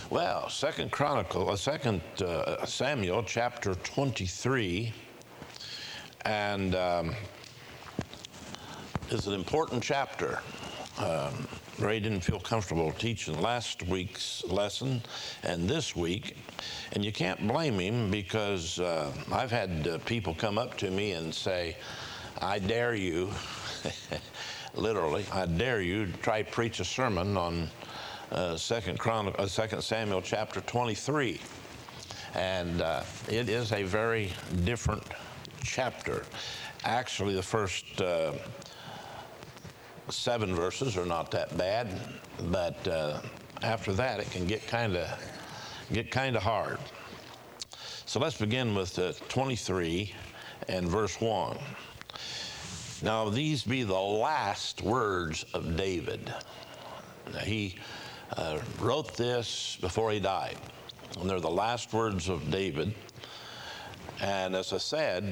Well, Second Samuel chapter 23, and is an important chapter. Ray didn't feel comfortable teaching last week's lesson and this week, and you can't blame him because I've had people come up to me and say, I dare you, literally, I dare you to try to preach a sermon on Second Samuel chapter 23, and it is a very different chapter. Actually, the first 7 verses are not that bad, but after that, it can get kind of hard. So let's begin with 23 and verse 1. Now these be the last words of David. Now, he wrote this before he died, and they're the last words of David. And as I said,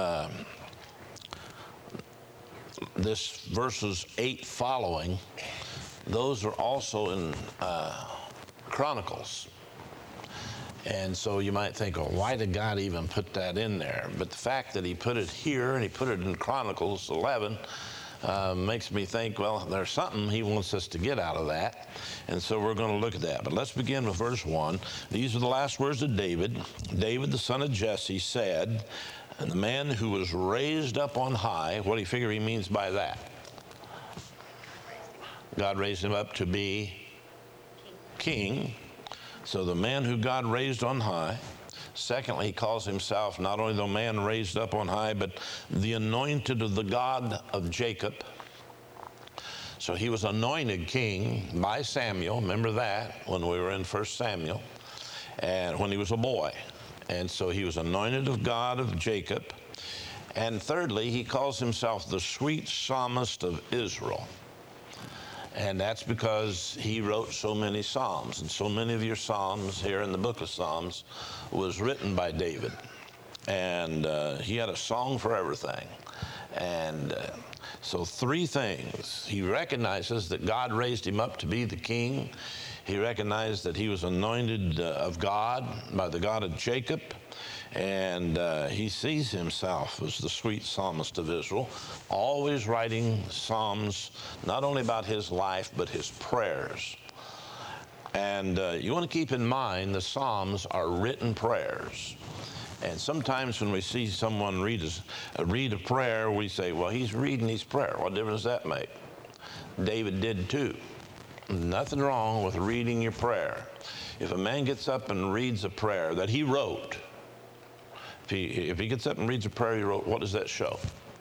this verses 8 following, those are also in Chronicles. And so you might think, well, why did God even put that in there? But the fact that he put it here and he put it in Chronicles 11 makes me think, well, there's something he wants us to get out of that. And so we're going to look at that. But let's begin with verse 1. These are the last words of David. David, the son of Jesse, said, and the man who was raised up on high, what do you figure he means by that? God raised him up to be king. So the man who God raised on high. Secondly, he calls himself not only the man raised up on high, but the anointed of the God of Jacob. So he was anointed king by Samuel. Remember that when we were in 1 Samuel, and when he was a boy. And so he was anointed of God of Jacob. And thirdly, he calls himself the sweet psalmist of Israel. And that's because he wrote so many psalms. And so many of your psalms here in the book of Psalms was written by David. And he had a song for everything. And so 3 things. He recognizes that God raised him up to be the king. He recognized that he was anointed of God by the God of Jacob. And he sees himself as the sweet psalmist of Israel, always writing psalms, not only about his life, but his prayers. And you want to keep in mind the psalms are written prayers. And sometimes when we see someone read a prayer, we say, well, he's reading his prayer. What difference does that make? David did too. Nothing wrong with reading your prayer. If a man gets up and reads a prayer that he wrote, if he gets up and reads a prayer he wrote, what does that show?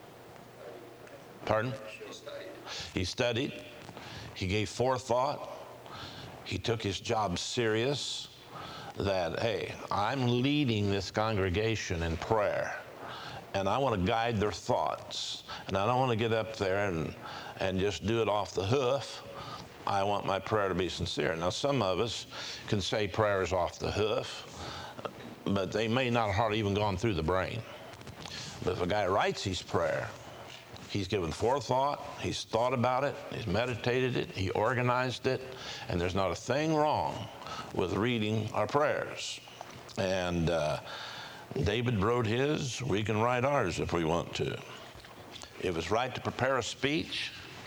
Pardon? He studied. He gave forethought. He took his job serious. That, hey, I'm leading this congregation in prayer, and I want to guide their thoughts. And I don't want to get up there and just do it off the hoof. I want my prayer to be sincere. Now, some of us can say prayers off the hoof, but they may not have hardly even gone through the brain. But if a guy writes his prayer, he's given forethought, he's thought about it, he's meditated it, he organized it, and there's not a thing wrong with reading our prayers. And David wrote his, we can write ours if we want to. If it's right to prepare a speech,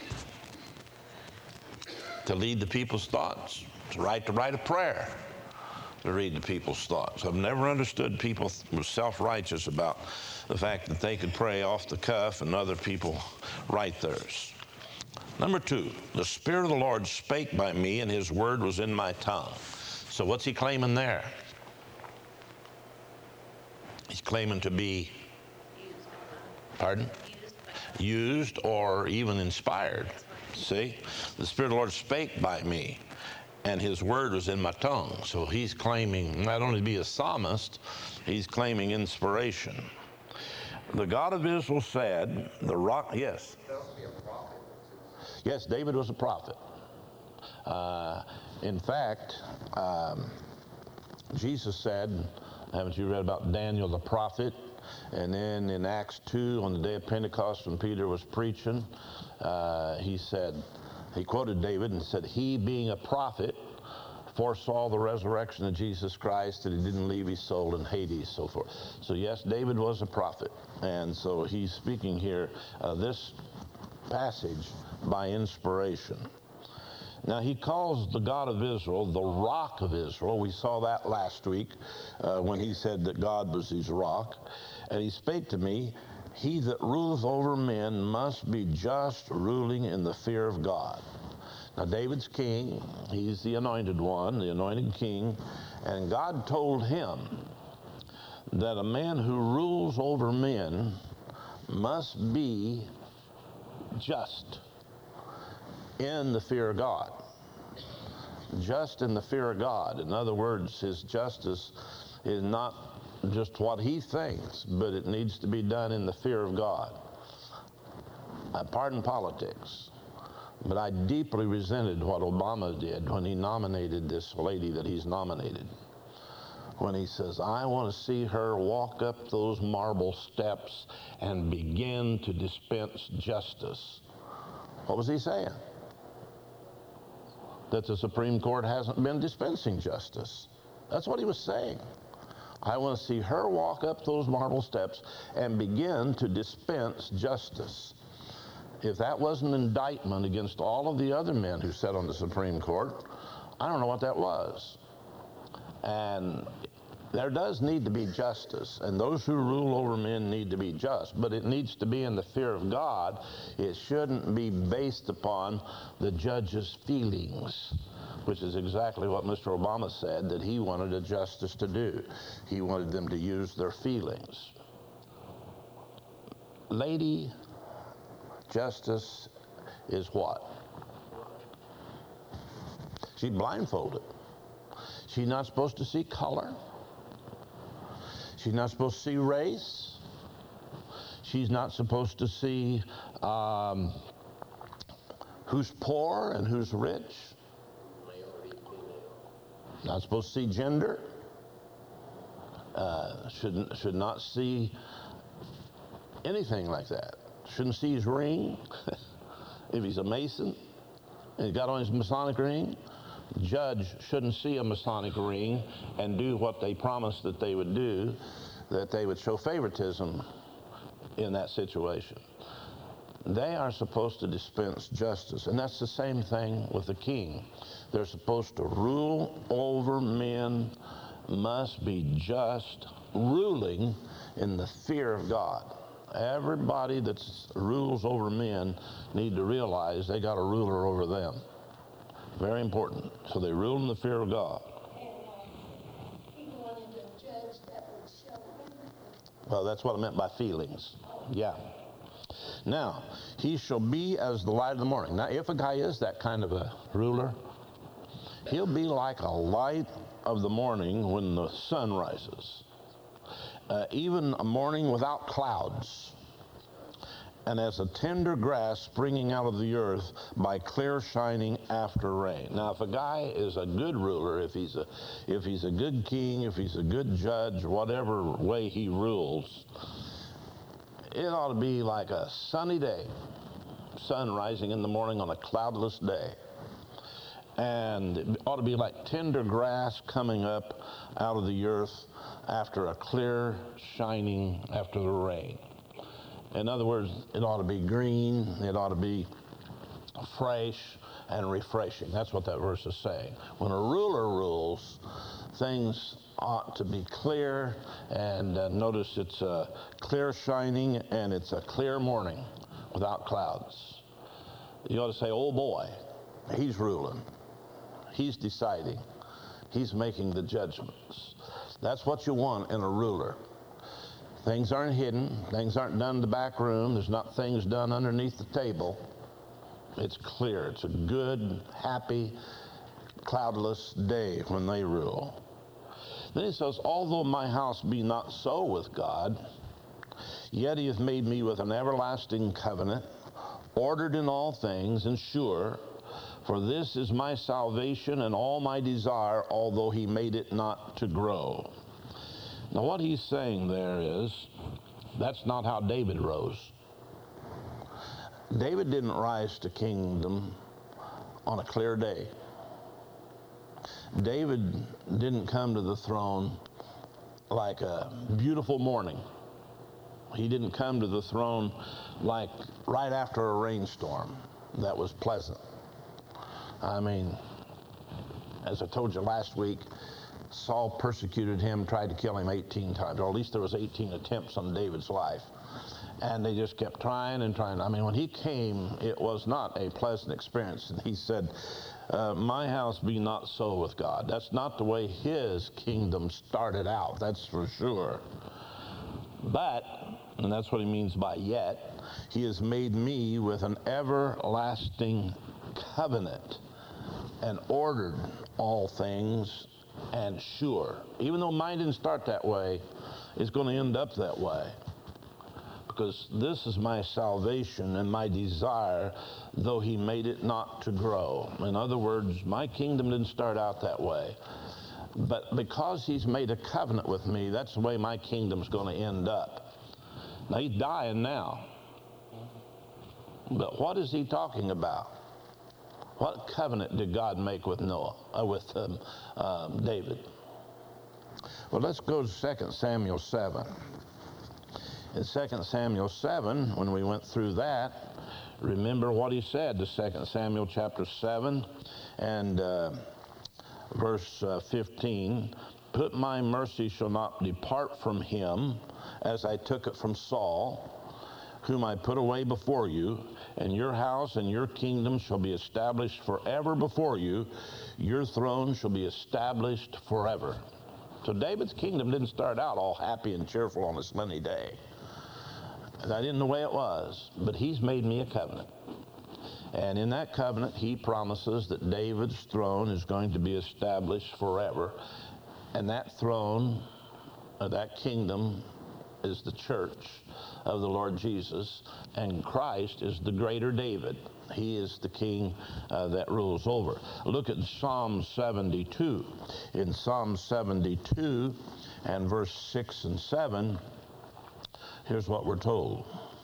to lead the people's thoughts, it's right to write a prayer, to read the people's thoughts. I've never understood people who were self-righteous about the fact that they could pray off the cuff and other people write theirs. Number 2, the Spirit of the Lord spake by me, and his word was in my tongue. So what's he claiming there? He's claiming to be, pardon? Used or even inspired. See? The Spirit of the Lord spake by me, and his word was in my tongue. So he's claiming not only to be a psalmist, he's claiming inspiration. The God of Israel said, the rock, yes. Yes, David was a prophet. In fact, Jesus said, haven't you read about Daniel the prophet? And then in Acts 2, on the day of Pentecost, when Peter was preaching, he quoted David and said, he being a prophet foresaw the resurrection of Jesus Christ, that he didn't leave his soul in Hades, so forth. So yes, David was a prophet. And so he's speaking here this passage by inspiration. Now, he calls the God of Israel the rock of Israel. We saw that last week when he said that God was his rock. And he spake to me, he that ruleth over men must be just, ruling in the fear of God. Now, David's king. He's the anointed one, the anointed king. And God told him that a man who rules over men must be just in the fear of God. Just in the fear of God. In other words, his justice is not just what he thinks, but it needs to be done in the fear of God. Pardon politics, but I deeply resented what Obama did when he nominated this lady that he's nominated. When he says, I want to see her walk up those marble steps and begin to dispense justice. What was he saying? That the Supreme Court hasn't been dispensing justice. That's what he was saying. I want to see her walk up those marble steps and begin to dispense justice. If that wasn't an indictment against all of the other men who sat on the Supreme Court, I don't know what that was. And there does need to be justice, and those who rule over men need to be just, but it needs to be in the fear of God. It shouldn't be based upon the judge's feelings, which is exactly what Mr. Obama said that he wanted a justice to do. He wanted them to use their feelings. Lady Justice is what? She's blindfolded. She's not supposed to see color. She's not supposed to see race. She's not supposed to see who's poor and who's rich. Not supposed to see gender. Should not see anything like that. Shouldn't see his ring. If he's a Mason and he's got on his Masonic ring, the judge shouldn't see a Masonic ring and do what they promised that they would do, that they would show favoritism in that situation. They are supposed to dispense justice, and that's the same thing with the king. They're supposed to rule over men, must be just, ruling in the fear of God. Everybody that rules over men need to realize they got a ruler over them. Very important. So they rule in the fear of God. He wanted a judge that would show everything. Well, that's what I meant by feelings. Yeah. Now, he shall be as the light of the morning. Now, if a guy is that kind of a ruler, he'll be like a light of the morning when the sun rises. Even a morning without clouds. And as a tender grass springing out of the earth by clear shining after rain. Now, if a guy is a good ruler, if he's a good king, if he's a good judge, whatever way he rules, it ought to be like a sunny day, sun rising in the morning on a cloudless day. And it ought to be like tender grass coming up out of the earth after a clear shining after the rain. In other words, it ought to be green, it ought to be fresh and refreshing. That's what that verse is saying. When a ruler rules, things ought to be clear, and notice it's a clear shining and it's a clear morning without clouds. You ought to say, oh boy, he's ruling. He's deciding. He's making the judgments. That's what you want in a ruler. Things aren't hidden. Things aren't done in the back room. There's not things done underneath the table. It's clear. It's a good, happy, cloudless day when they rule. Then he says, although my house be not so with God, yet he hath made me with an everlasting covenant, ordered in all things and sure, for this is my salvation and all my desire, although he made it not to grow. Now what he's saying there is, that's not how David rose. David didn't rise to kingdom on a clear day. David didn't come to the throne like a beautiful morning. He didn't come to the throne like right after a rainstorm that was pleasant. I mean, as I told you last week, Saul persecuted him, tried to kill him 18 times, or at least there was 18 attempts on David's life. And they just kept trying and trying. I mean, when he came, it was not a pleasant experience. And he said, my house be not so with God. That's not the way his kingdom started out, that's for sure. But, and that's what he means by yet, he has made me with an everlasting covenant and ordered all things and sure. Even though mine didn't start that way, it's going to end up that way. Because this is my salvation and my desire, though he made it not to grow. In other words, my kingdom didn't start out that way. But because he's made a covenant with me, that's the way my kingdom's going to end up. Now, he's dying now. But what is he talking about? What covenant did God make with David? Well, let's go to 2 Samuel 7. In 2 Samuel 7, when we went through that, remember what he said to 2 Samuel chapter 7 and verse 15. Put my mercy shall not depart from him, as I took it from Saul, whom I put away before you, and your house and your kingdom shall be established forever before you. Your throne shall be established forever. So David's kingdom didn't start out all happy and cheerful on a sunny day. That isn't the way it was, but he's made me a covenant. And in that covenant, he promises that David's throne is going to be established forever. And that throne, that kingdom, is the church of the Lord Jesus, and Christ is the greater David. He is the king that rules over. Look at Psalm 72. In Psalm 72 and verse 6 and 7, here's what we're told.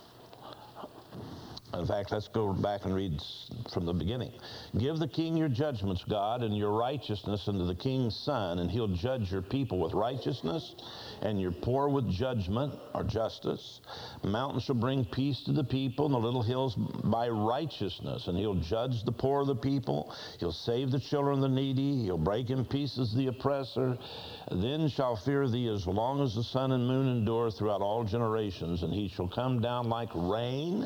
In fact, let's go back and read from the beginning. Give the king your judgments, God, and your righteousness unto the king's son, and he'll judge your people with righteousness, and your poor with judgment or justice. Mountains shall bring peace to the people, and the little hills by righteousness, and he'll judge the poor of the people. He'll save the children of the needy. He'll break in pieces the oppressor. Then shall fear thee as long as the sun and moon endure throughout all generations, and he shall come down like rain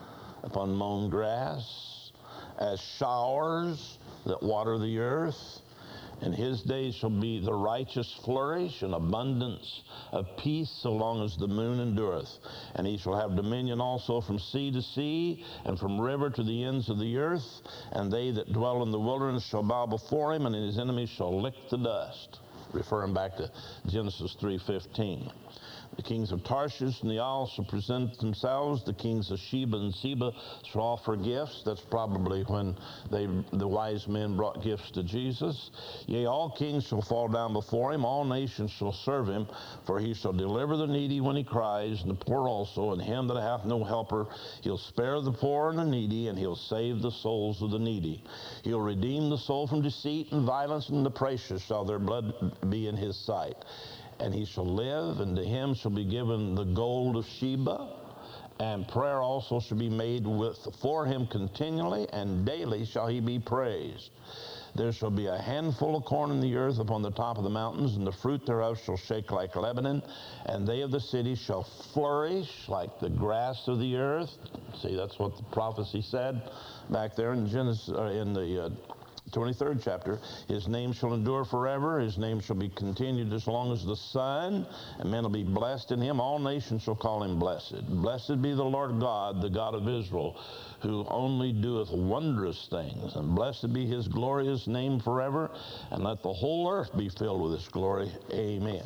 upon mown grass, as showers that water the earth. In his days shall be the righteous flourish, and abundance of peace so long as the moon endureth. And he shall have dominion also from sea to sea, and from river to the ends of the earth. And they that dwell in the wilderness shall bow before him, and his enemies shall lick the dust. Referring back to Genesis 3:15. The kings of Tarshish and the isles shall present themselves. The kings of Sheba and Seba shall offer gifts. That's probably when the wise men brought gifts to Jesus. Yea, all kings shall fall down before him. All nations shall serve him. For he shall deliver the needy when he cries, and the poor also, and him that hath no helper. He'll spare the poor and the needy, and he'll save the souls of the needy. He'll redeem the soul from deceit and violence, and the precious shall their blood be in his sight. And he shall live, and to him shall be given the gold of Sheba, and prayer also shall be made for him continually, and daily shall he be praised. There shall be a handful of corn in the earth upon the top of the mountains, and the fruit thereof shall shake like Lebanon, and they of the city shall flourish like the grass of the earth. See, that's what the prophecy said back there in Genesis, in the 23rd chapter. His name shall endure forever. His name shall be continued as long as the sun, and men will be blessed in him. All nations shall call him blessed. Blessed be the Lord God, the God of Israel, who only doeth wondrous things. And blessed be his glorious name forever. And let the whole earth be filled with his glory. Amen.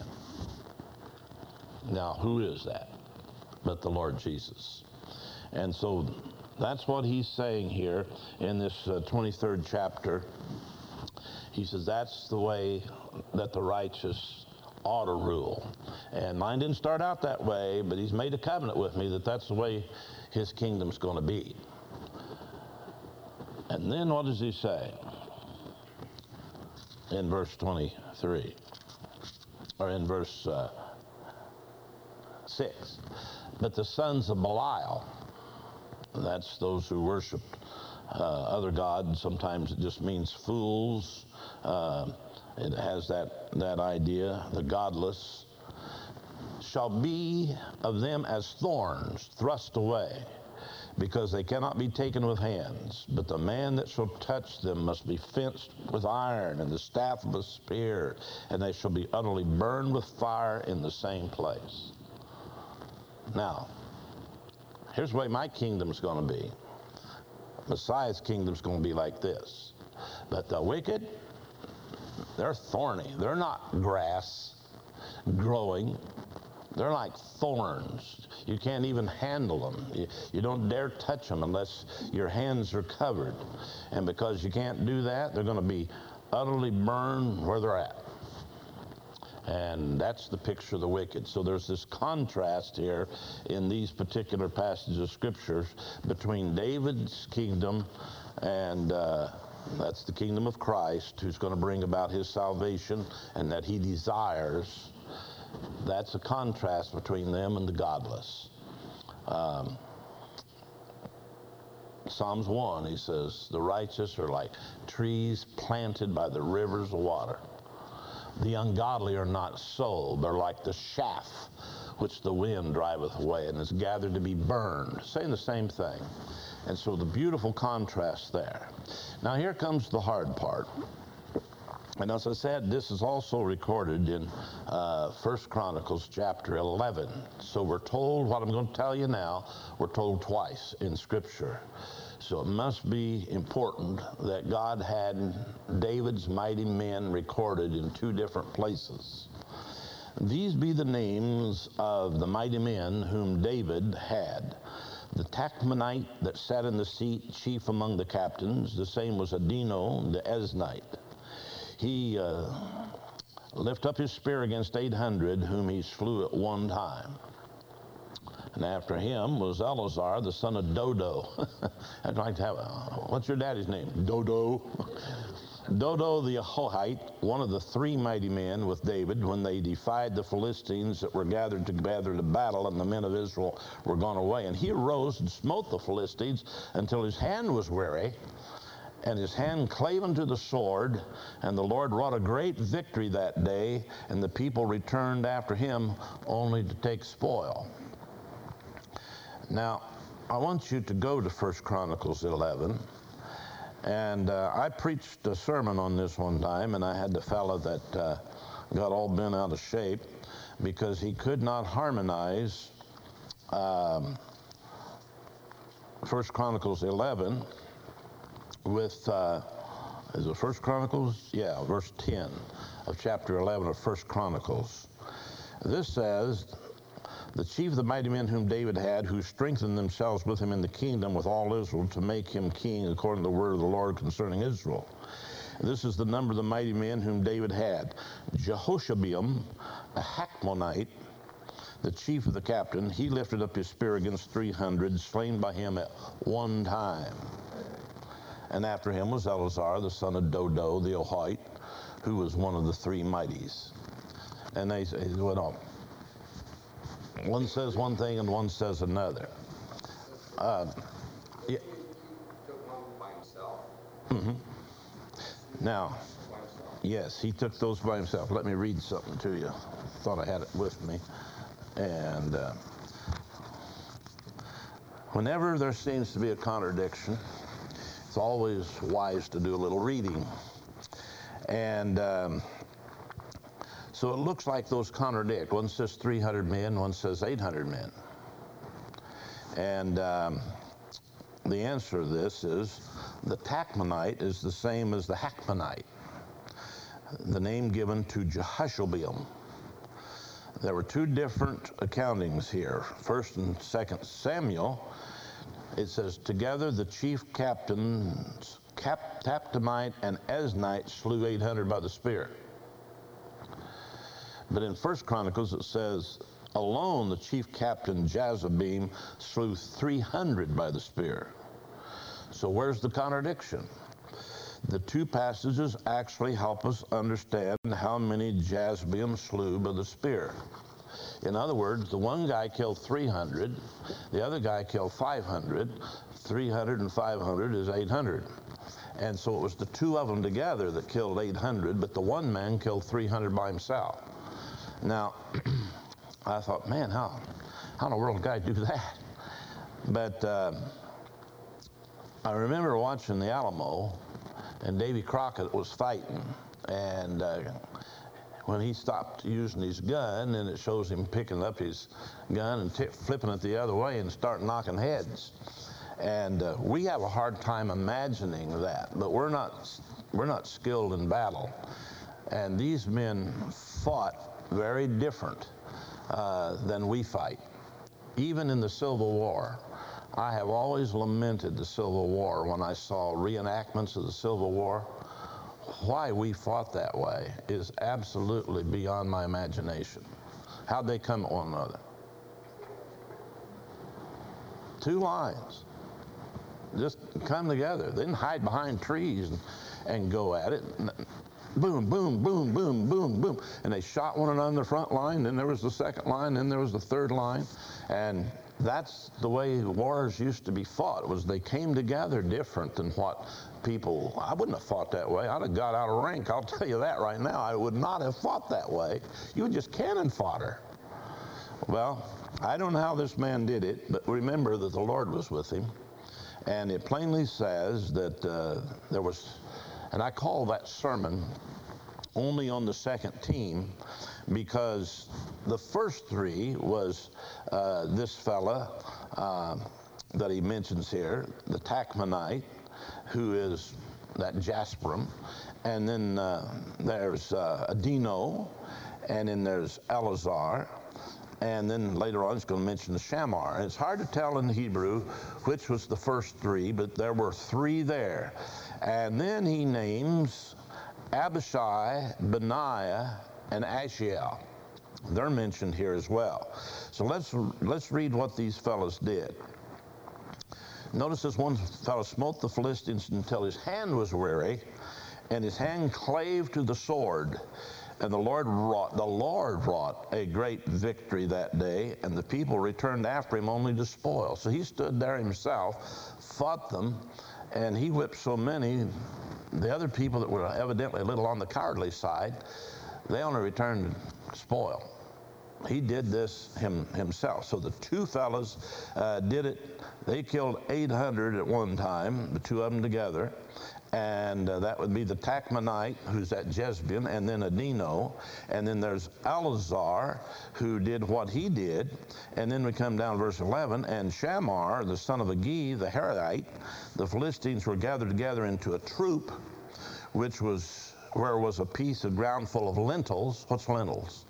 Now, who is that but the Lord Jesus? And so that's what he's saying here in this 23rd chapter. He says that's the way that the righteous ought to rule. And mine didn't start out that way, but he's made a covenant with me that that's the way his kingdom's going to be. And then what does he say? in verse 23, or in verse 6. But the sons of Belial, that's those who worshiped other gods. Sometimes it just means fools. It has that idea, the godless, shall be of them as thorns thrust away, because they cannot be taken with hands. But the man that shall touch them must be fenced with iron and the staff of a spear, and they shall be utterly burned with fire in the same place. Now, here's the way my kingdom's going to be. Messiah's kingdom's going to be like this. But the wicked, they're thorny. They're not grass growing. They're like thorns. You can't even handle them. You don't dare touch them unless your hands are covered. And because you can't do that, they're going to be utterly burned where they're at. And that's the picture of the wicked. So there's this contrast here in these particular passages of scriptures between David's kingdom and that's the kingdom of Christ, who's going to bring about his salvation and that he desires. That's a contrast between them and the godless. Psalms 1, he says, the righteous are like trees planted by the rivers of water. The ungodly are not so. They're like the chaff which the wind driveth away and is gathered to be burned. Saying the same thing. And so the beautiful contrast there. Now here comes the hard part. And as I said, this is also recorded in 1 Chronicles chapter 11. So we're told, what I'm going to tell you now, we're told twice in Scripture. So it must be important that God had David's mighty men recorded in two different places. These be the names of the mighty men whom David had. The Tachmonite that sat in the seat, chief among the captains, the same was Adino the Eznite. He lifted up his spear against 800, whom he slew at one time. And after him was Eleazar, the son of Dodo. I'd like to have what's your daddy's name? Dodo. Dodo the Ahohite, one of the three mighty men with David when they defied the Philistines that were gathered together to battle, and the men of Israel were gone away. And he arose and smote the Philistines until his hand was weary, and his hand clave unto the sword, and the Lord wrought a great victory that day, and the people returned after him only to take spoil. Now, I want you to go to 1 Chronicles 11, and I preached a sermon on this one time, and I had the fellow that got all bent out of shape because he could not harmonize 1 Chronicles 11 with, is it 1 Chronicles? Yeah, verse 10 of chapter 11 of 1 Chronicles. This says, the chief of the mighty men whom David had, who strengthened themselves with him in the kingdom with all Israel to make him king according to the word of the Lord concerning Israel. This is the number of the mighty men whom David had. Jehoshabeam, a Hachmonite, the chief of the captain, he lifted up his spear against 300, slain by him at one time. And after him was Eleazar, the son of Dodo, the Ahohite, who was one of the three mighties. And they went on. One says one thing and one says another. Yeah. Took one by himself. Mm-hmm. Now, yes, he took those by himself. Let me read something to you. Thought I had it with me. And whenever there seems to be a contradiction, it's always wise to do a little reading. And so it looks like those contradict. One says 300 men, one says 800 men. And the answer to this is the Tachmonite is the same as the Hachmonite, the name given to Jehoshabeam. There were two different accountings here. 1st and 2nd Samuel, it says, together the chief captains, Taptonite and Eznite, slew 800 by the spear. But in 1 Chronicles it says, alone the chief captain Jazabim slew 300 by the spear. So where's the contradiction? The two passages actually help us understand how many Jazbeam slew by the spear. In other words, the one guy killed 300, the other guy killed 500. 300 and 500 is 800. And so it was the two of them together that killed 800, but the one man killed 300 by himself. Now, I thought, man, how in the world did a guy do that? But I remember watching the Alamo, and Davy Crockett was fighting, and when he stopped using his gun, and it shows him picking up his gun and flipping it the other way and start knocking heads. And we have a hard time imagining that, but we're not skilled in battle. And these men fought very different than we fight. Even in the Civil War, I have always lamented the Civil War when I saw reenactments of the Civil War. Why we fought that way is absolutely beyond my imagination. How'd they come at one another? Two lines. Just come together. They didn't hide behind trees and go at it. Boom, boom, boom, boom, boom, boom. And they shot one another in the front line, then there was the second line, then there was the third line. And that's the way wars used to be fought, was they came together different than what people, I wouldn't have fought that way. I'd have got out of rank, I'll tell you that right now. I would not have fought that way. You would just cannon fodder. Well, I don't know how this man did it, but remember that the Lord was with him. And it plainly says that there was, and I call that sermon only on the second team, because the first three was this fella that he mentions here, the Tachmonite, who is that Jasperum, and then there's Adino, and then there's Eleazar, and then later on, it's going to mention the Shammar. And it's hard to tell in Hebrew which was the first three, but there were three there. And then he names Abishai, Benaiah, and Ashiel. They're mentioned here as well. So let's read what these fellows did. Notice this one fellow smote the Philistines until his hand was weary, and his hand clave to the sword. And the Lord wrought a great victory that day, and the people returned after him only to spoil. So he stood there himself, fought them, and he whipped so many. The other people that were evidently a little on the cowardly side, they only returned spoil. He did this himself. So the two fellows did it. They killed 800 at one time, the two of them together. And that would be the Tachmonite, who's at Jezreel, and then Adino. And then there's Eleazar, who did what he did. And then we come down to verse 11, and Shammar, the son of Agi, the Harite, the Philistines were gathered together into a troop, which was where was a piece of ground full of lentils. What's lentils?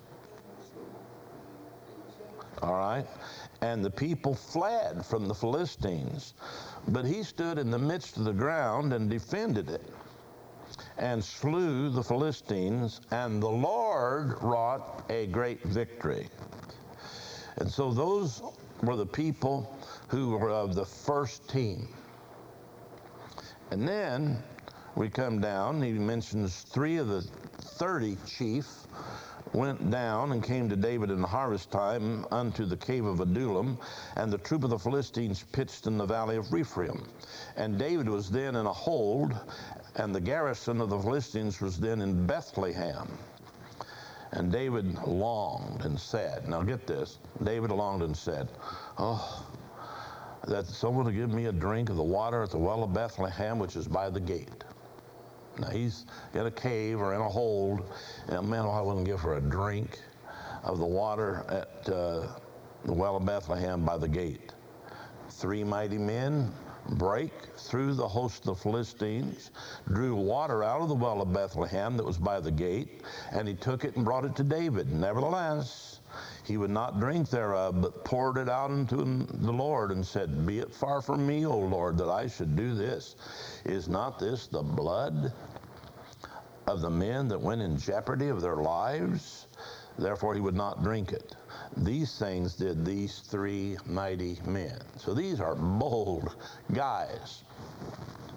All right. And the people fled from the Philistines. But he stood in the midst of the ground and defended it, and slew the Philistines, and the Lord wrought a great victory. And so those were the people who were of the first team. And then we come down, he mentions 3 of the 30 chiefs went down and came to David in the harvest time unto the cave of Adullam, and the troop of the Philistines pitched in the valley of Rephaim. And David was then in a hold, and the garrison of the Philistines was then in Bethlehem. And David longed and said, now get this, David longed and said, oh, that someone would give me a drink of the water at the well of Bethlehem, which is by the gate. Now he's in a cave or in a hold, and man, I wouldn't give her a drink of the water at the well of Bethlehem by the gate. 3 mighty men break through the host of the Philistines, drew water out of the well of Bethlehem that was by the gate, and he took it and brought it to David. Nevertheless, he would not drink thereof, but poured it out unto the Lord, and said, be it far from me, O Lord, that I should do this. Is not this the blood of the men that went in jeopardy of their lives? Therefore he would not drink it. These things did these 3 mighty men. So these are bold guys.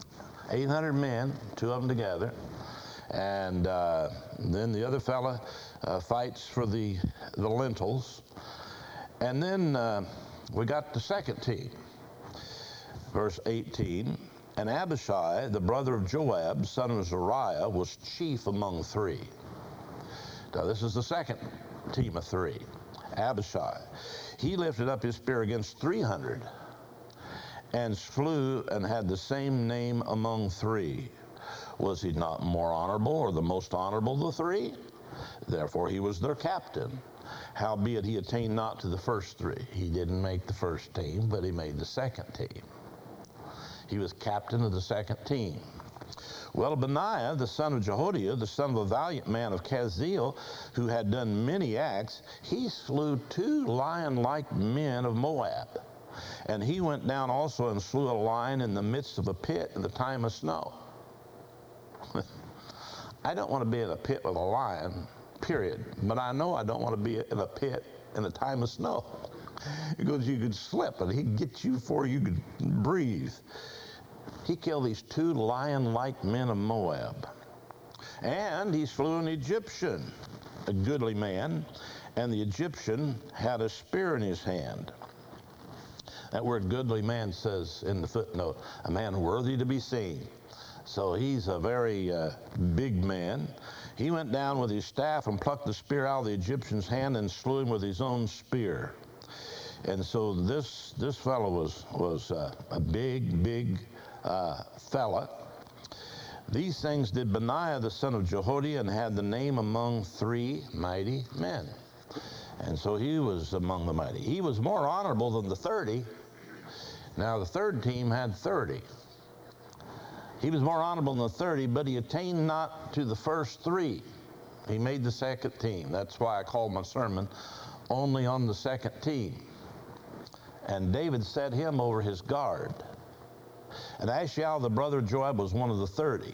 800 men, two of them together. And then the other fella fights for the lentils. And then we got the second team. Verse 18, and Abishai, the brother of Joab, son of Zeruiah, was chief among three. Now this is the second team of three. Abishai. He lifted up his spear against 300 and slew and had the same name among three. Was he not more honorable or the most honorable of the three? Therefore he was their captain. Howbeit he attained not to the first three. He didn't make the first team, but he made the second team. He was captain of the second team. Well, Benaiah, the son of Jehoiada, the son of a valiant man of Kazeel, who had done many acts, he slew 2 lion-like men of Moab. And he went down also and slew a lion in the midst of a pit in the time of snow. I don't want to be in a pit with a lion, period. But I know I don't want to be in a pit in the time of snow. Because you could slip and he'd get you before you could breathe. He killed these 2 lion-like men of Moab. And he slew an Egyptian, a goodly man, and the Egyptian had a spear in his hand. That word goodly man says in the footnote, a man worthy to be seen. So he's a very big man. He went down with his staff and plucked the spear out of the Egyptian's hand and slew him with his own spear. And so this fellow was a big fella. These things did Benaiah the son of Jehoiada, and had the name among 3 mighty men. And so he was among the mighty. He was more honorable than the 30. Now the third team had 30. He was more honorable than the 30, but he attained not to the first 3. He made the second team. That's why I called my sermon only on the second team. And David set him over his guard. And Ashiel, the brother of Joab, was one of the 30.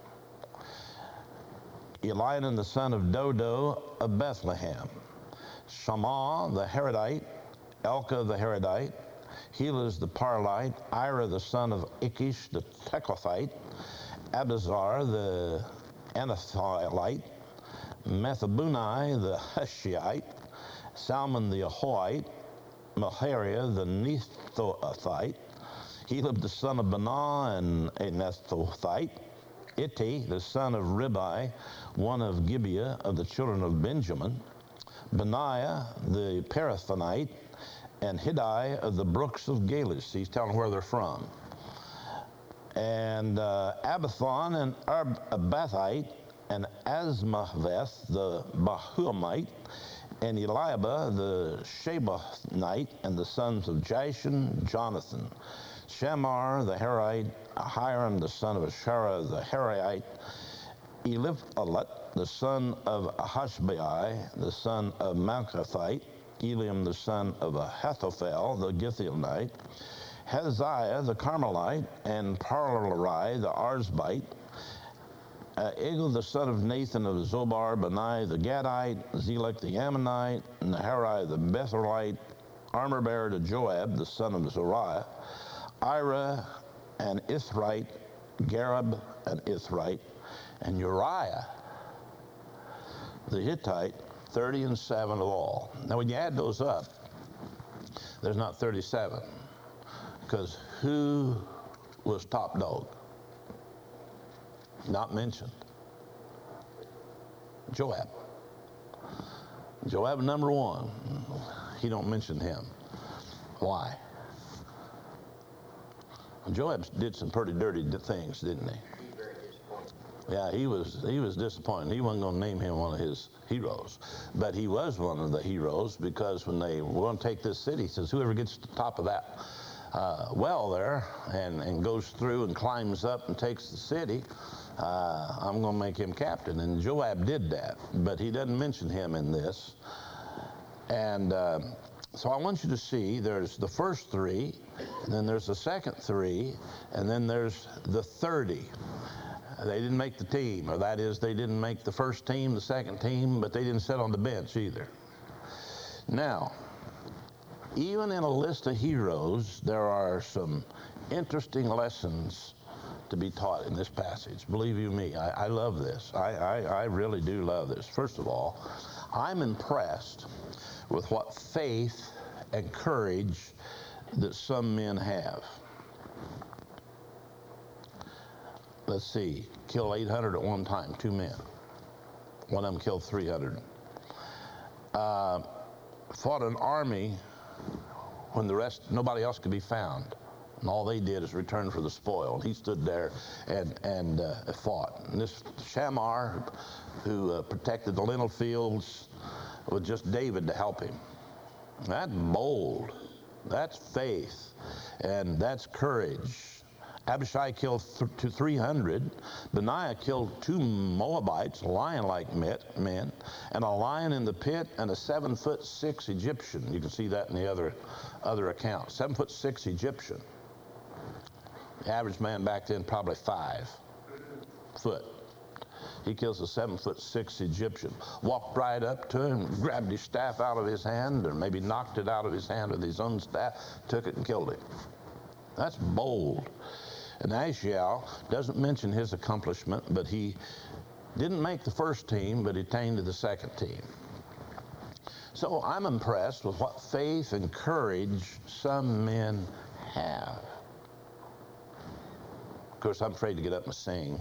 Elianan, the son of Dodo of Bethlehem. Shammah, the Harodite. Elkah, the Harodite. Helez, the Parlite. Ira, the son of Ikish, the Tekothite. Abizar, the Anatholite. Methabunai, the Hushiite. Salmon, the Ahoite. Mahariah, the Nethothite. Heleb, the son of Banah, and a Nethothite. Itti, the son of Ribai, one of Gibeah of the children of Benjamin. Benaiah, the Parathonite, and Hiddai of the brooks of Galish. He's telling where they're from. And Abathon and Abathite, and Asmaveth, the Bahuamite, and Eliabah, the Shebathite, and the sons of Jashan, Jonathan. Shamar, the Harite, Hiram, the son of Ashara, the Harite, Eliphalet, the son of Hashbai, the son of Malkathite, Eliam, the son of Ahithophel, the Githionite, Hezekiah, the Carmelite, and Parlarai, the Arzbite, Egil, the son of Nathan of Zobar, Benai, the Gadite, Zelek, the Ammonite, Naharai, the Bethelite, armor-bearer to Joab, the son of Zeruiah, Ira and Ithrite, Gareb and Ithrite, and Uriah, the Hittite, 30 and 7 of all. Now when you add those up, there's not 37, because who was top dog? Not mentioned. Joab. Joab number 1. He don't mention him. Why? Joab did some pretty dirty things, didn't he? Yeah, he was disappointed. He wasn't going to name him one of his heroes. But he was one of the heroes, because when they were going to take this city, he says, whoever gets to the top of that well there and goes through and climbs up and takes the city, I'm going to make him captain. And Joab did that, but he doesn't mention him in this. And so I want you to see there's the first 3, and then there's the second 3, and then there's the 30. They didn't make the team, or that is, they didn't make the first team, the second team, but they didn't sit on the bench either. Now, even in a list of heroes, there are some interesting lessons to be taught in this passage. Believe you me, I love this. I really do love this. First of all, I'm impressed with what faith and courage that some men have. Let's see, killed 800 at one time, 2 men. One of them killed 300. Fought an army when the rest, nobody else could be found. And all they did is return for the spoil. He stood there and fought. And this Shammar, who protected the lentil fields, with just David to help him. That's bold. That's faith. And that's courage. Abishai killed 300. Benaiah killed 2 Moabites, lion-like men, and a lion in the pit, and a 7'6" Egyptian. You can see that in the other account. 7'6" Egyptian. The average man back then probably 5 foot. He kills a 7'6" Egyptian. Walked right up to him, grabbed his staff out of his hand, or maybe knocked it out of his hand with his own staff, took it and killed him. That's bold. And Ashiel doesn't mention his accomplishment, but he didn't make the first team, but he came to the second team. So I'm impressed with what faith and courage some men have. Of course, I'm afraid to get up and sing.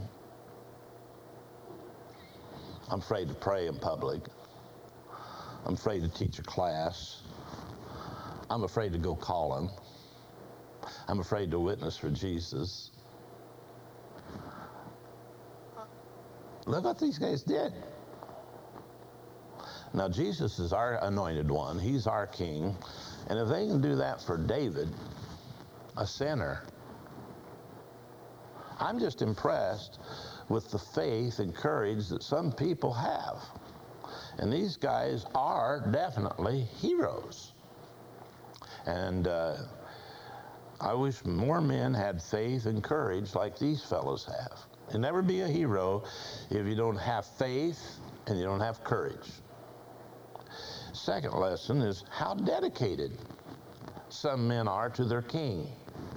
I'm afraid to pray in public. I'm afraid to teach a class. I'm afraid to go calling. I'm afraid to witness for Jesus. Look what these guys did. Now, Jesus is our anointed one. He's our king. And if they can do that for David, a sinner, I'm just impressed with the faith and courage that some people have. And these guys are definitely heroes. And I wish more men had faith and courage like these fellows have. You'll never be a hero if you don't have faith and you don't have courage. Second lesson is how dedicated some men are to their king.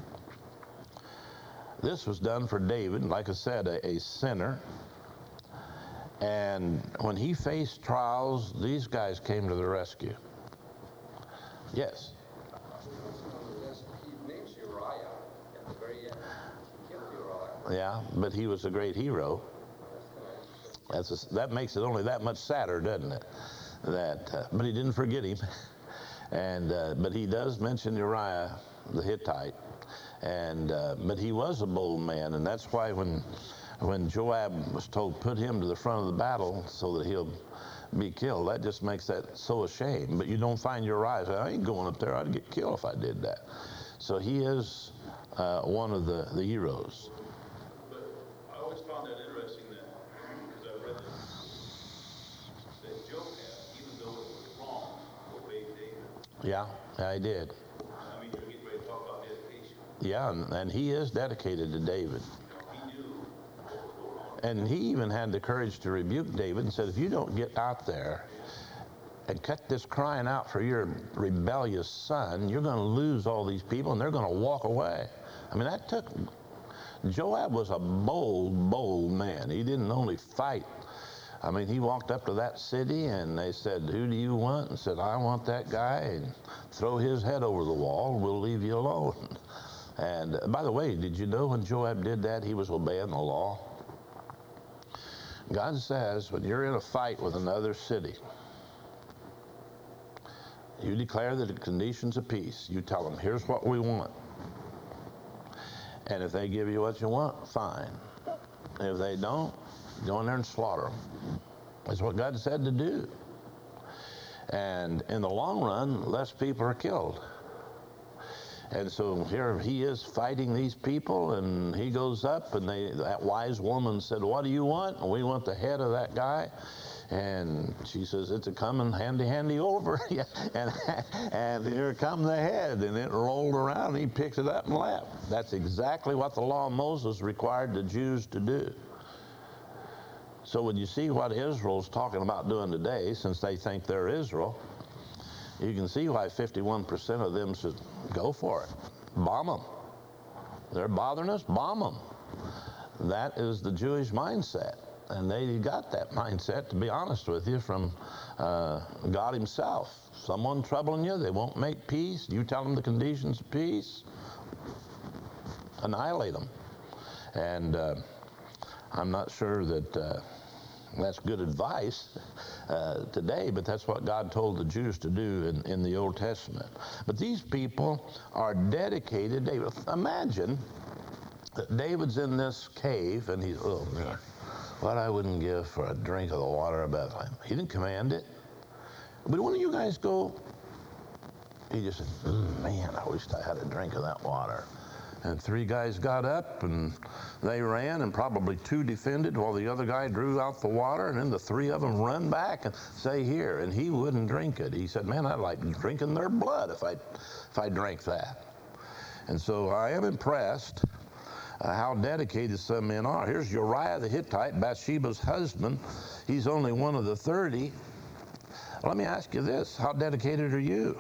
This was done for David, like I said, a sinner. And when he faced trials, these guys came to the rescue. Yes? He names Uriah at the very end. He killed Uriah. Yeah, but he was a great hero. That makes it only that much sadder, doesn't it? But he didn't forget him. But he does mention Uriah the Hittite. But he was a bold man, and that's why when Joab was told, put him to the front of the battle so that he'll be killed, that just makes that so ashamed. But you don't find Uriah. I ain't going up there. I'd get killed if I did that. So he is one of the heroes. But I always found that interesting because I read this, that Joab, even though it was wrong, obeyed David. Yeah, he did. I mean, you're getting ready to talk about dedication. Yeah, and he is dedicated to David. He knew what was going on. And he even had the courage to rebuke David and said, if you don't get out there and cut this crying out for your rebellious son, you're going to lose all these people and they're going to walk away. I mean, Joab was a bold man. He didn't only fight. I mean, he walked up to that city and they said, who do you want? And said, I want that guy, and throw his head over the wall, we'll leave you alone. And by the way, did you know when Joab did that, he was obeying the law? God says, when you're in a fight with another city, you declare the conditions of peace. You tell them, here's what we want. And if they give you what you want, fine. If they don't, go in there and slaughter them. That's what God said to do. And in the long run, less people are killed. And so here he is fighting these people, and he goes up, and that wise woman said, what do you want? And we want the head of that guy. And she says, it's a coming handy over. And here come the head, and it rolled around, and he picked it up and left. That's exactly what the law of Moses required the Jews to do. So when you see what Israel's talking about doing today, since they think they're Israel, you can see why 51% of them should go for it. Bomb them. They're bothering us, bomb them. That is the Jewish mindset. And they got that mindset, to be honest with you, from God himself. Someone troubling you, they won't make peace. You tell them the conditions of peace, annihilate them. And I'm not sure that that's good advice today, but that's what God told the Jews to do in the Old Testament. But these people are dedicated. David, imagine that David's in this cave, and he's, oh, God, what I wouldn't give for a drink of the water of Bethlehem. He didn't command it. But when you guys go, he just said, man, I wish I had a drink of that water. And 3 guys got up, and they ran, and probably 2 defended while the other guy drew out the water, and then the 3 of them run back and say, here. And he wouldn't drink it. He said, man, I'd like drinking their blood if I drank that. And so I am impressed how dedicated some men are. Here's Uriah the Hittite, Bathsheba's husband. He's only one of the 30. Let me ask you this, how dedicated are you?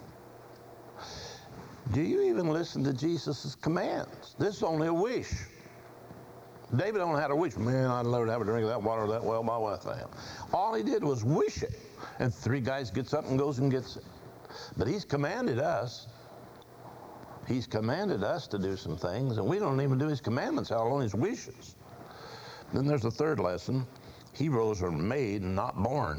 Do you even listen to Jesus' commands? This is only a wish. David only had a wish. Man, I'd love to have a drink of that water that well by Bethlehem. All he did was wish it. And 3 guys gets up and goes and gets it. But he's commanded us. He's commanded us to do some things, and we don't even do his commandments, how long his wishes. Then there's the 3rd lesson. Heroes are made and not born.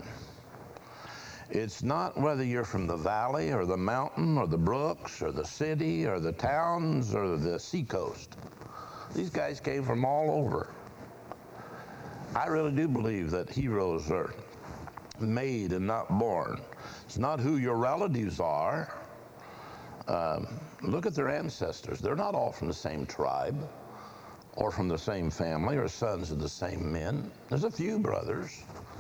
It's not whether you're from the valley or the mountain or the brooks or the city or the towns or the seacoast. These guys came from all over. I really do believe that heroes are made and not born. It's not who your relatives are. Look at their ancestors. They're not all from the same tribe or from the same family or sons of the same men. There's a few brothers.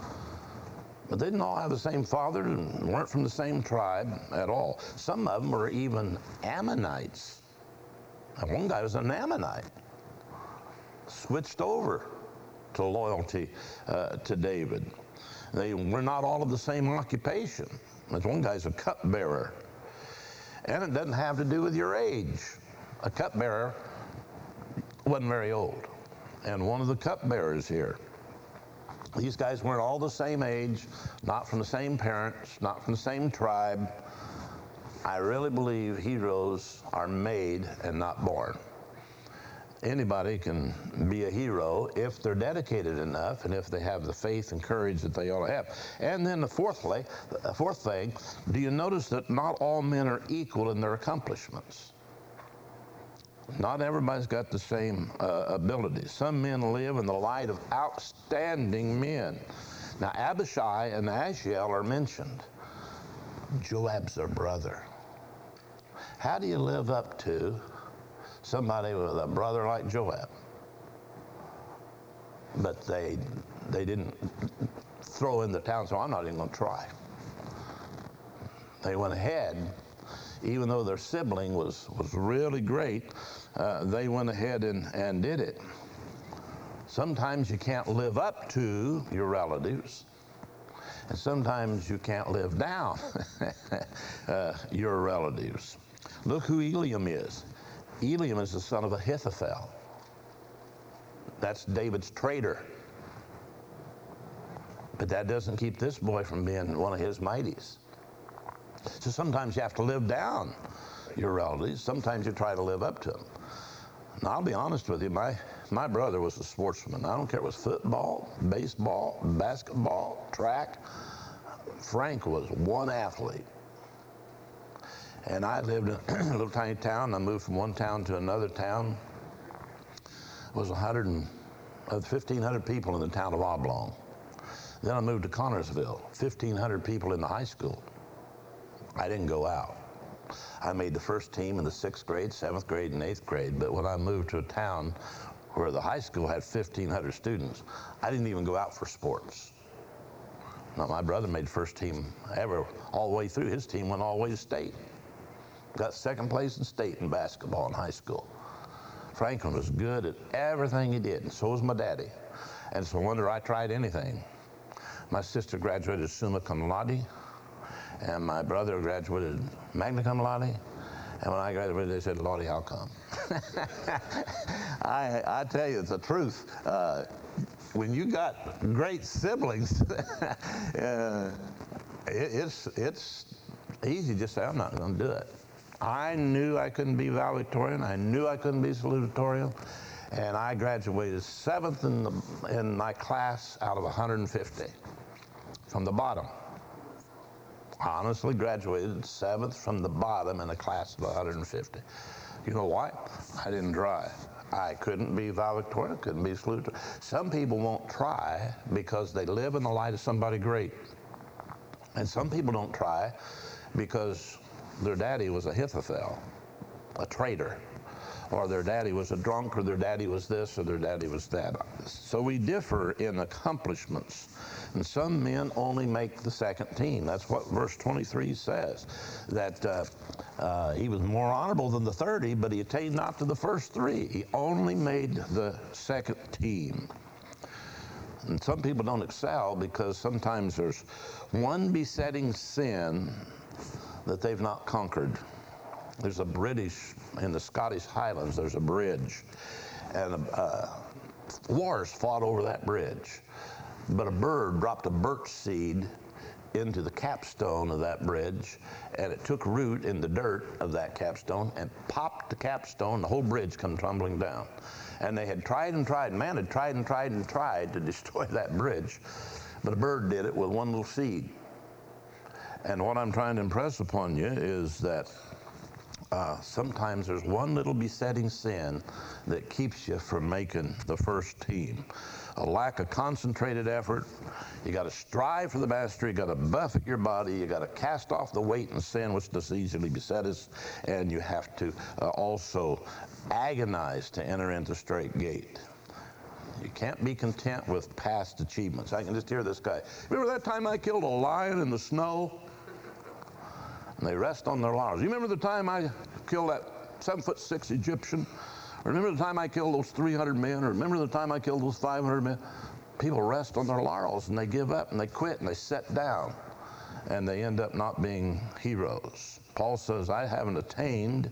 But they didn't all have the same father and weren't from the same tribe at all. Some of them were even Ammonites. And one guy was an Ammonite. Switched over to loyalty to David. They were not all of the same occupation. There's one guy's a cupbearer. And it doesn't have to do with your age. A cupbearer wasn't very old. And one of the cupbearers here, these guys weren't all the same age, not from the same parents, not from the same tribe. I really believe heroes are made and not born. Anybody can be a hero if they're dedicated enough and if they have the faith and courage that they ought to have. And then the fourth thing, do you notice that not all men are equal in their accomplishments? Not everybody's got the same abilities. Some men live in the light of outstanding men. Now, Abishai and Asahel are mentioned. Joab's their brother. How do you live up to somebody with a brother like Joab? But they didn't throw in the town, so I'm not even going to try. They went ahead. Even though their sibling was really great, they went ahead and did it. Sometimes you can't live up to your relatives, and sometimes you can't live down your relatives. Look who Eliam is. Eliam is the son of Ahithophel. That's David's traitor. But that doesn't keep this boy from being one of his mighties. So sometimes you have to live down your relatives. Sometimes you try to live up to them. And I'll be honest with you, my brother was a sportsman. I don't care if it was football, baseball, basketball, track. Frank was one athlete. And I lived in a little tiny town. I moved from one town to another town. It was 1,500 people in the town of Oblong. Then I moved to Connorsville, 1,500 people in the high school. I didn't go out. I made the first team in the 6th grade, 7th grade, and 8th grade, but when I moved to a town where the high school had 1,500 students, I didn't even go out for sports. Now, my brother made first team ever all the way through. His team went all the way to state. Got 2nd place in state in basketball in high school. Franklin was good at everything he did, and so was my daddy. And it's no wonder I tried anything. My sister graduated summa cum laude, and my brother graduated magna cum laude, And when I graduated, they said, Lordy, how come? I tell you, it's the truth. When you got great siblings, it's easy to just say, I'm not going to do it. I knew I couldn't be valedictorian. I knew I couldn't be salutatorian. And I graduated 7th in my class out of 150 from the bottom. I honestly graduated 7th from the bottom in a class of 150. You know why? I didn't try. I couldn't be valedictorian, couldn't be salutatorian. Some people won't try because they live in the light of somebody great. And some people don't try because their daddy was a Ahithophel, a traitor, or their daddy was a drunk, or their daddy was this, or their daddy was that. So we differ in accomplishments. And some men only make the second team. That's what verse 23 says, that he was more honorable than the 30, but he attained not to the first 3. He only made the second team. And some people don't excel because sometimes there's one besetting sin that they've not conquered. There's a in the Scottish Highlands, there's a bridge, and wars fought over that bridge. But a bird dropped a birch seed into the capstone of that bridge, and it took root in the dirt of that capstone and popped the capstone. The whole bridge come tumbling down. And they had tried and tried. Man had tried and tried and tried to destroy that bridge, but a bird did it with one little seed. And what I'm trying to impress upon you is that sometimes there's one little besetting sin that keeps you from making the first team. A lack of concentrated effort. You got to strive for the mastery. You got to buffet your body. You got to cast off the weight and sin which does easily beset us. And you have to also agonize to enter into the straight gate. You can't be content with past achievements. I can just hear this guy. Remember that time I killed a lion in the snow? And they rest on their laurels. You remember the time I killed that 7'6" Egyptian? Or remember the time I killed those 300 men? Or remember the time I killed those 500 men? People rest on their laurels and they give up and they quit and they sit down. And they end up not being heroes. Paul says, I haven't attained.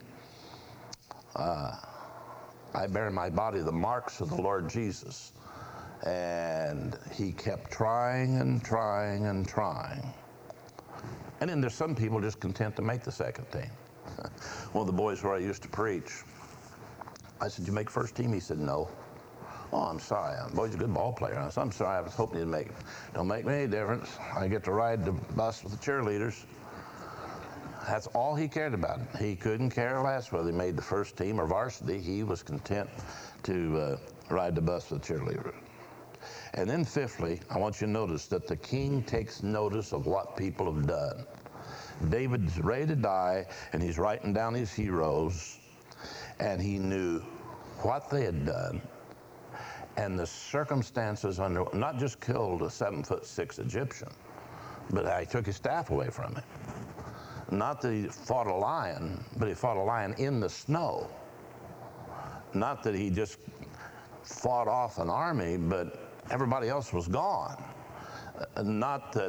I bear in my body the marks of the Lord Jesus. And he kept trying and trying and trying. And then there's some people just content to make the second team. One of the boys where I used to preach, I said, you make first team? He said, no. Oh, I'm sorry. The boy's a good ball player. I said, I'm sorry. I was hoping he'd make it. Don't make me any difference. I get to ride the bus with the cheerleaders. That's all he cared about. He couldn't care less whether he made the first team or varsity. He was content to ride the bus with the cheerleaders. And then fifthly, I want you to notice that the king takes notice of what people have done. David's ready to die, and he's writing down his heroes, and he knew what they had done and the circumstances under, not just killed a 7'6" Egyptian, but he took his staff away from him. Not that he fought a lion, but he fought a lion in the snow. Not that he just fought off an army, but everybody else was gone. Not that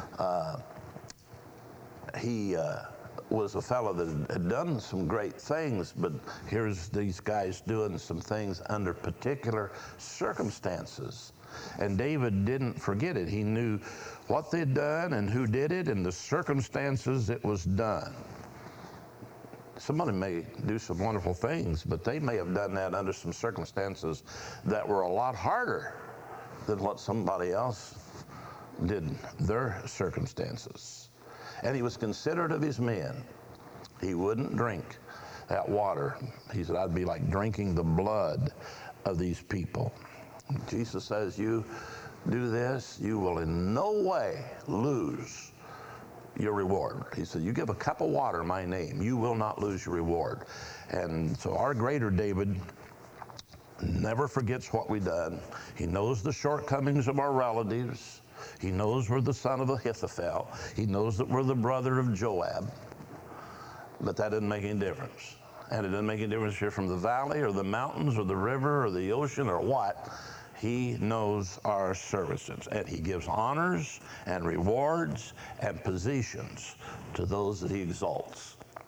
he was a fellow that had done some great things, but here's these guys doing some things under particular circumstances. And David didn't forget it. He knew what they'd done and who did it and the circumstances it was done. Somebody may do some wonderful things, but they may have done that under some circumstances that were a lot harder than what somebody else did their circumstances. And he was considerate of his men. He wouldn't drink that water. He said, I'd be like drinking the blood of these people. Jesus says, you do this, you will in no way lose your reward. He said, you give a cup of water in my name, you will not lose your reward. And so our greater David never forgets what we've done. He knows the shortcomings of our relatives. He knows we're the son of Ahithophel. He knows that we're the brother of Joab. But that doesn't make any difference. And it doesn't make any difference if you're from the valley or the mountains or the river or the ocean or what. He knows our services. And he gives honors and rewards and positions to those that he exalts.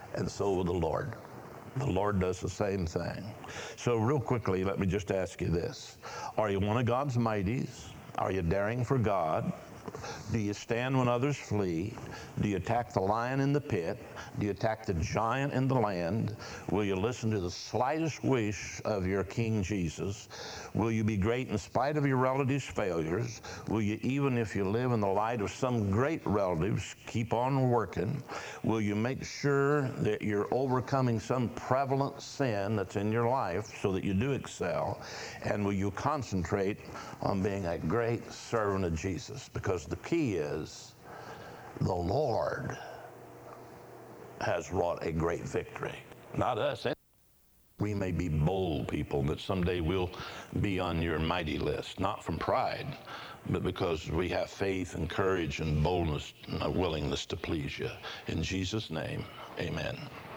and so will the Lord. The Lord does the same thing. So real quickly, let me just ask you this. Are you one of God's mighties? Are you daring for God? Do you stand when others flee? Do you attack the lion in the pit? Do you attack the giant in the land? Will you listen to the slightest wish of your King Jesus? Will you be great in spite of your relatives' failures? Will you, even if you live in the light of some great relatives, keep on working? Will you make sure that you're overcoming some prevalent sin that's in your life so that you do excel? And will you concentrate on being a great servant of Jesus? Because the key is the Lord has wrought a great victory, not us. We may be bold people that someday we'll be on your mighty list, not from pride, but because we have faith and courage and boldness and a willingness to please you. In Jesus' name, amen.